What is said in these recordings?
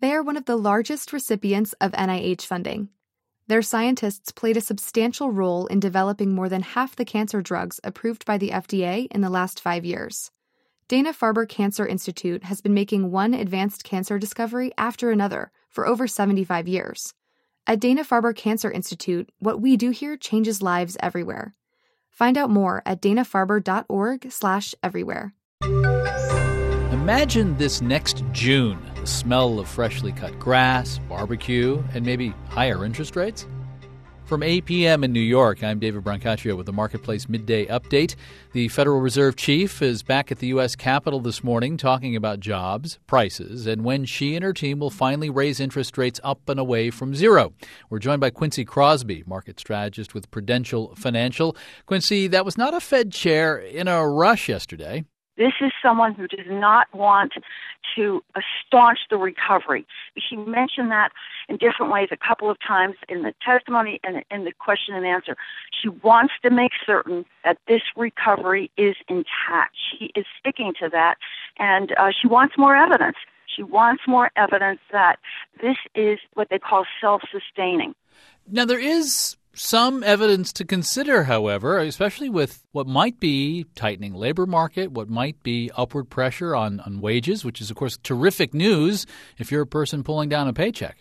They are one of the largest recipients of NIH funding. Their scientists played a substantial role in developing more than half the cancer drugs approved by the FDA in the last 5 years. Dana-Farber Cancer Institute has been making one advanced cancer discovery after another for over 75 years. At Dana-Farber Cancer Institute, what we do here changes lives everywhere. Find out more at danafarber.org/everywhere. Imagine this next June, the smell of freshly cut grass, barbecue, and maybe higher interest rates. From 8 p.m. in New York, I'm David Brancaccio with the Marketplace Midday Update. The Federal Reserve Chief is back at the U.S. Capitol this morning talking about jobs, prices, and when she and her team will finally raise interest rates up and away from zero. We're joined by Quincy Crosby, market strategist with Prudential Financial. Quincy, that was not a Fed chair in a rush yesterday. This is someone who does not want to staunch the recovery. She mentioned that in different ways a couple of times in the testimony and in the question and answer. She wants to make certain that this recovery is intact. She is sticking to that, and she wants more evidence. She wants more evidence that this is what they call self-sustaining. Now, there is some evidence to consider, however, especially with what might be tightening labor market, what might be upward pressure on wages, which is, of course, terrific news if you're a person pulling down a paycheck.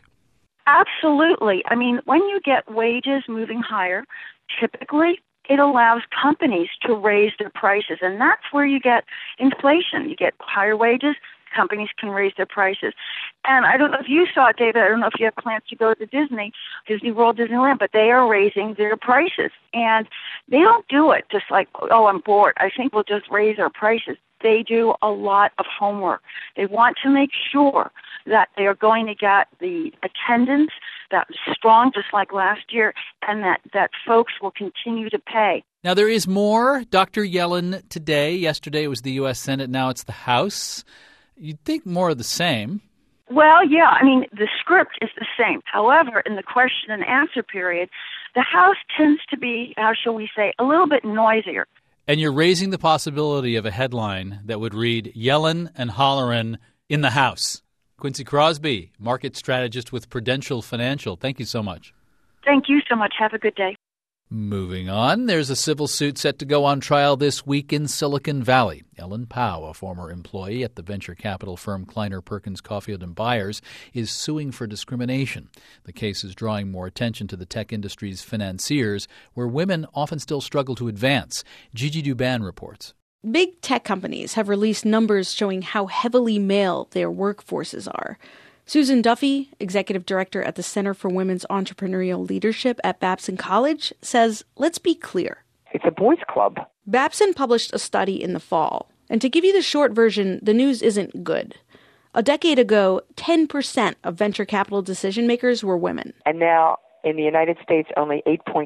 Absolutely. I mean, when you get wages moving higher, typically it allows companies to raise their prices, and that's where you get inflation. You get higher wages, companies can raise their prices. And I don't know if you saw it, David. I don't know if you have plans to go to Disney World, Disneyland, but they are raising their prices. And they don't do it just like, oh, I'm bored, I think we'll just raise our prices. They do a lot of homework. They want to make sure that they are going to get the attendance that's strong, just like last year, and that folks will continue to pay. Now, there is more. Dr. Yellen today. Yesterday it was the U.S. Senate. Now it's the House. You'd think more of the same. Well, yeah, I mean, the script is the same. However, in the question and answer period, the House tends to be, how shall we say, a little bit noisier. And you're raising the possibility of a headline that would read, Yellen and Hollerin in the House. Quincy Crosby, market strategist with Prudential Financial. Thank you so much. Thank you so much. Have a good day. Moving on, there's a civil suit set to go on trial this week in Silicon Valley. Ellen Pao, a former employee at the venture capital firm Kleiner Perkins Caulfield & Byers, is suing for discrimination. The case is drawing more attention to the tech industry's financiers, where women often still struggle to advance. Gigi Douban reports. Big tech companies have released numbers showing how heavily male their workforces are. Susan Duffy, executive director at the Center for Women's Entrepreneurial Leadership at Babson College, says, let's be clear. It's a boys' club. Babson published a study in the fall. And to give you the short version, the news isn't good. A decade ago, 10% of venture capital decision makers were women. And now, in the United States, only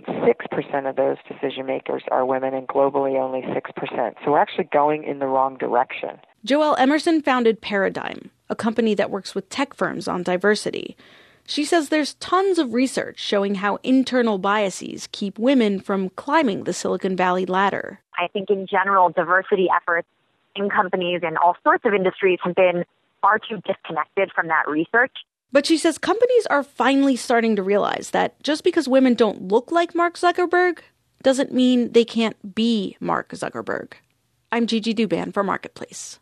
8.6% of those decision makers are women, and globally only 6%. So we're actually going in the wrong direction. Joelle Emerson founded Paradigm, a company that works with tech firms on diversity. She says there's tons of research showing how internal biases keep women from climbing the Silicon Valley ladder. I think in general, diversity efforts in companies in all sorts of industries have been far too disconnected from that research. But she says companies are finally starting to realize that just because women don't look like Mark Zuckerberg doesn't mean they can't be Mark Zuckerberg. I'm Gigi Douban for Marketplace.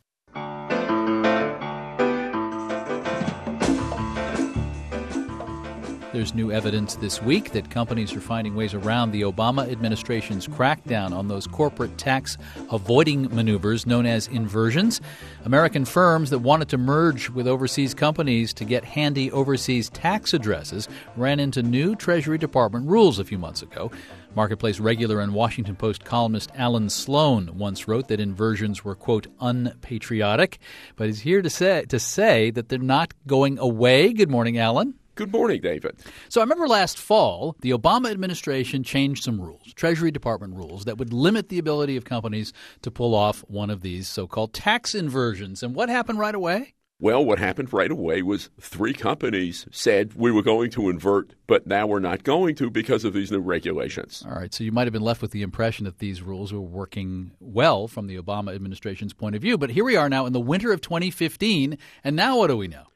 There's new evidence this week that companies are finding ways around the Obama administration's crackdown on those corporate tax avoiding maneuvers known as inversions. American firms that wanted to merge with overseas companies to get handy overseas tax addresses ran into new Treasury Department rules a few months ago. Marketplace regular and Washington Post columnist Alan Sloan once wrote that inversions were, quote, unpatriotic, but he's here to say that they're not going away. Good morning, Alan. Good morning, David. So I remember last fall, the Obama administration changed some rules, Treasury Department rules, that would limit the ability of companies to pull off one of these so-called tax inversions. And what happened right away? Well, what happened right away was 3 companies said we were going to invert, but now we're not going to because of these new regulations. All right. So you might have been left with the impression that these rules were working well from the Obama administration's point of view. But here we are now in the winter of 2015. And now what do we know?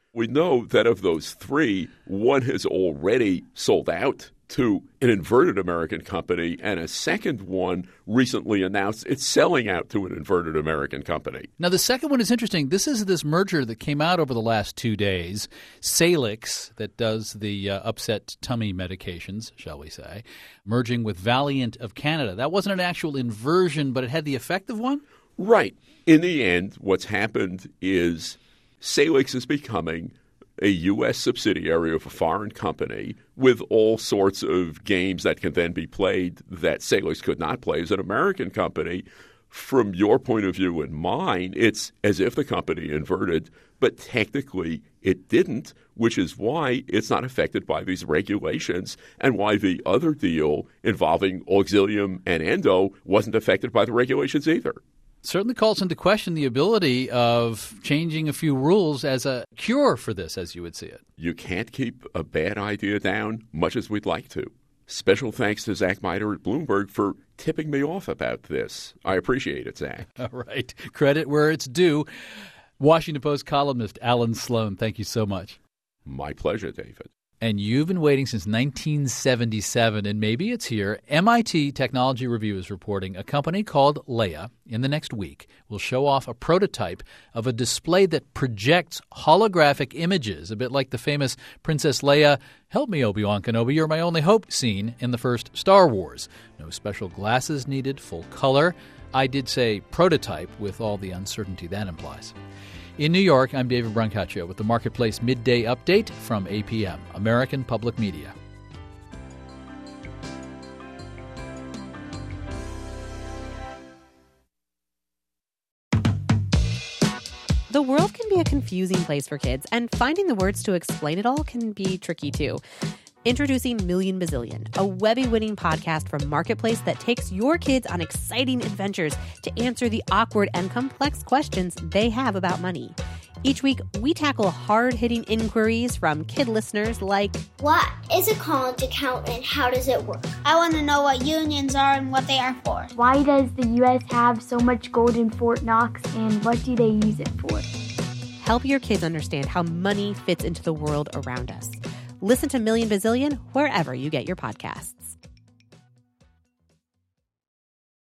We know that of those three, one has already sold out to an inverted American company, and a second one recently announced it's selling out to an inverted American company. Now, the second one is interesting. This is this merger that came out over the last 2 days. Salix, that does the upset tummy medications, shall we say, merging with Valiant of Canada. That wasn't an actual inversion, but it had the effect of one? Right. In the end, what's happened is Salix is becoming a U.S. subsidiary of a foreign company with all sorts of games that can then be played that Salix could not play as an American company. From your point of view and mine, it's as if the company inverted, but technically it didn't, which is why it's not affected by these regulations and why the other deal involving Auxilium and Endo wasn't affected by the regulations either. Certainly calls into question the ability of changing a few rules as a cure for this, as you would see it. You can't keep a bad idea down much as we'd like to. Special thanks to Zach Miter at Bloomberg for tipping me off about this. I appreciate it, Zach. All right. Credit where it's due. Washington Post columnist Alan Sloan, thank you so much. My pleasure, David. And you've been waiting since 1977, and maybe it's here. MIT Technology Review is reporting a company called Leia in the next week will show off a prototype of a display that projects holographic images, a bit like the famous Princess Leia, "Help me, Obi-Wan Kenobi, you're my only hope" scene in the first Star Wars. No special glasses needed, full color. I did say prototype with all the uncertainty that implies. In New York, I'm David Brancaccio with the Marketplace Midday Update from APM, American Public Media. The world can be a confusing place for kids, and finding the words to explain it all can be tricky too. Introducing Million Bazillion, a Webby-winning podcast from Marketplace that takes your kids on exciting adventures to answer the awkward and complex questions they have about money. Each week, we tackle hard-hitting inquiries from kid listeners like, what is a college account and how does it work? I want to know what unions are and what they are for. Why does the U.S. have so much gold in Fort Knox and what do they use it for? Help your kids understand how money fits into the world around us. Listen to Million Bazillion wherever you get your podcasts.